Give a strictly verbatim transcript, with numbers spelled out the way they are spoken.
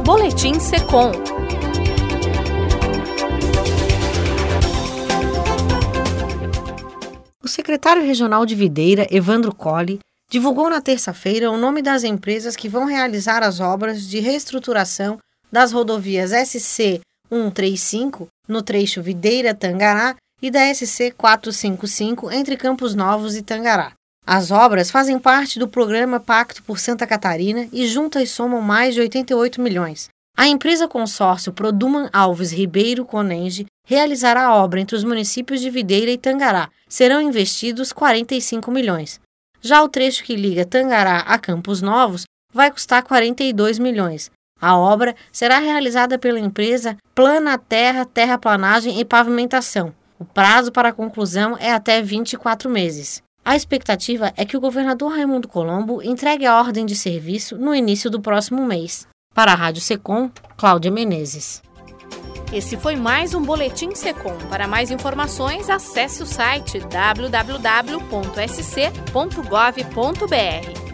Boletim Secom. O secretário regional de Videira, Evandro Colli, divulgou na terça-feira o nome das empresas que vão realizar as obras de reestruturação das rodovias S C cento e trinta e cinco, no trecho Videira-Tangará, e da S C quatrocentos e cinquenta e cinco, entre Campos Novos e Tangará. As obras fazem parte do programa Pacto por Santa Catarina e juntas somam mais de oitenta e oito milhões. A empresa consórcio Produman Alves Ribeiro Conenge realizará a obra entre os municípios de Videira e Tangará. Serão investidos quarenta e cinco milhões. Já o trecho que liga Tangará a Campos Novos vai custar quarenta e dois milhões. A obra será realizada pela empresa Plana Terra, Terraplanagem e Pavimentação. O prazo para a conclusão é até vinte e quatro meses. A expectativa é que o governador Raimundo Colombo entregue a ordem de serviço no início do próximo mês. Para a Rádio Secom, Cláudia Menezes. Esse foi mais um Boletim Secom. Para mais informações, acesse o site w w w ponto s c ponto gov ponto b r.